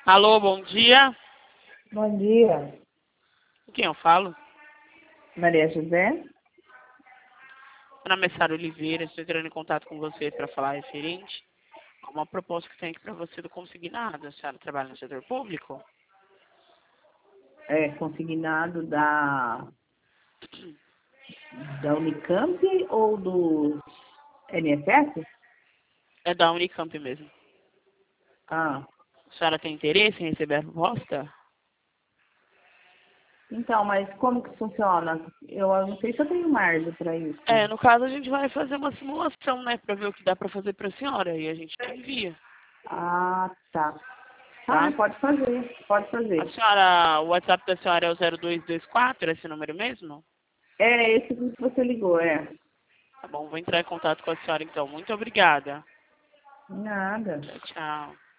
Alô, bom dia. Bom dia, Com quem eu falo? Maria José. Meu nome é Sara Oliveira, estou entrando em contato com você para falar referente a uma proposta que tem aqui para você do Consignado. A senhora trabalha no setor público? É consignado da Unicamp ou do NSS? É da Unicamp mesmo. Ah, A senhora tem interesse em receber a proposta? então, mas como que funciona? Eu não sei se eu tenho margem para isso. No caso a gente vai fazer uma simulação, né, para ver o que dá para fazer para a senhora e a gente envia, Ah, tá. Ah, tá? pode fazer, pode A fazer. senhora, o WhatsApp da senhora é o 0224, esse número mesmo? É esse que você ligou, é. Tá bom, vou entrar em contato com a senhora então. Muito obrigada. Nada. Tchau, tchau.